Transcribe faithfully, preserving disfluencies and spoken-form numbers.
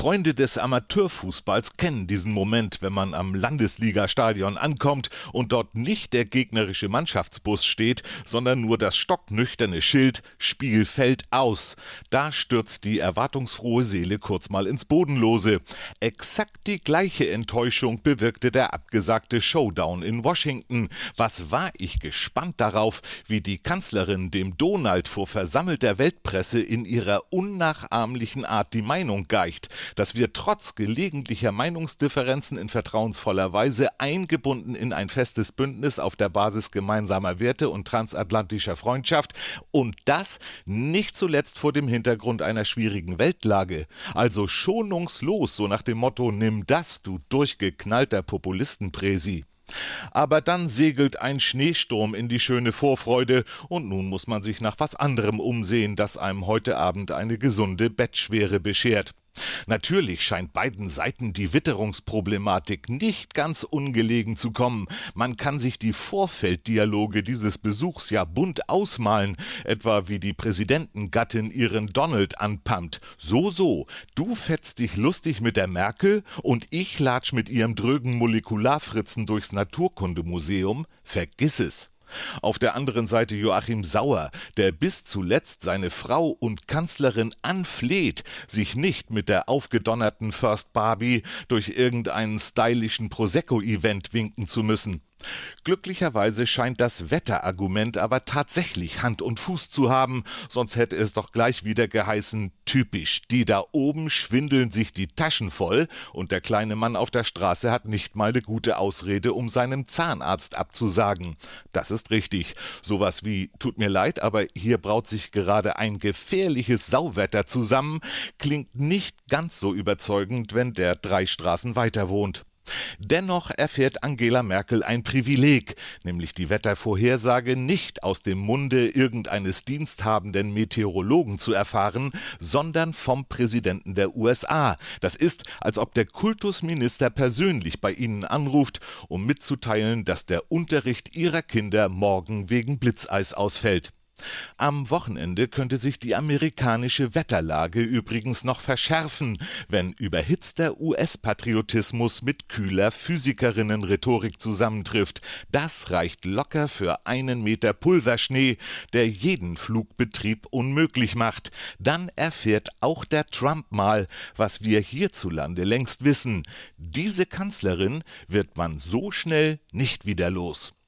Freunde des Amateurfußballs kennen diesen Moment, wenn man am Landesligastadion ankommt und dort nicht der gegnerische Mannschaftsbus steht, sondern nur das stocknüchterne Schild „Spiel fällt aus". Da stürzt die erwartungsfrohe Seele kurz mal ins Bodenlose. Exakt die gleiche Enttäuschung bewirkte der abgesagte Showdown in Washington. Was war ich gespannt darauf, wie die Kanzlerin dem Donald vor versammelter Weltpresse in ihrer unnachahmlichen Art die Meinung geicht, dass wir trotz gelegentlicher Meinungsdifferenzen in vertrauensvoller Weise eingebunden in ein festes Bündnis auf der Basis gemeinsamer Werte und transatlantischer Freundschaft, und das nicht zuletzt vor dem Hintergrund einer schwierigen Weltlage. Also schonungslos, so nach dem Motto: Nimm das, du durchgeknallter Populistenpräsi. Aber dann segelt ein Schneesturm in die schöne Vorfreude und nun muss man sich nach was anderem umsehen, das einem heute Abend eine gesunde Bettschwere beschert. Natürlich scheint beiden Seiten die Witterungsproblematik nicht ganz ungelegen zu kommen. Man kann sich die Vorfelddialoge dieses Besuchs ja bunt ausmalen, etwa wie die Präsidentengattin ihren Donald anpammt. So, so, du fetzt dich lustig mit der Merkel und ich latsch mit ihrem drögen Molekularfritzen durchs Naturkundemuseum. Vergiss es. Auf der anderen Seite Joachim Sauer, der bis zuletzt seine Frau und Kanzlerin anfleht, sich nicht mit der aufgedonnerten First Barbie durch irgendeinen stylischen Prosecco-Event winken zu müssen. Glücklicherweise scheint das Wetterargument aber tatsächlich Hand und Fuß zu haben, sonst hätte es doch gleich wieder geheißen: typisch, die da oben schwindeln sich die Taschen voll und der kleine Mann auf der Straße hat nicht mal eine gute Ausrede, um seinem Zahnarzt abzusagen. Das ist richtig. Sowas wie: tut mir leid, aber hier braut sich gerade ein gefährliches Sauwetter zusammen, klingt nicht ganz so überzeugend, wenn der drei Straßen weiter wohnt. Dennoch erfährt Angela Merkel ein Privileg, nämlich die Wettervorhersage nicht aus dem Munde irgendeines diensthabenden Meteorologen zu erfahren, sondern vom Präsidenten der U S A. Das ist, als ob der Kultusminister persönlich bei ihnen anruft, um mitzuteilen, dass der Unterricht ihrer Kinder morgen wegen Blitzeis ausfällt. Am Wochenende könnte sich die amerikanische Wetterlage übrigens noch verschärfen, wenn überhitzter U S-Patriotismus mit kühler Physikerinnen-Rhetorik zusammentrifft. Das reicht locker für einen Meter Pulverschnee, der jeden Flugbetrieb unmöglich macht. Dann erfährt auch der Trump mal, was wir hierzulande längst wissen: Diese Kanzlerin wird man so schnell nicht wieder los.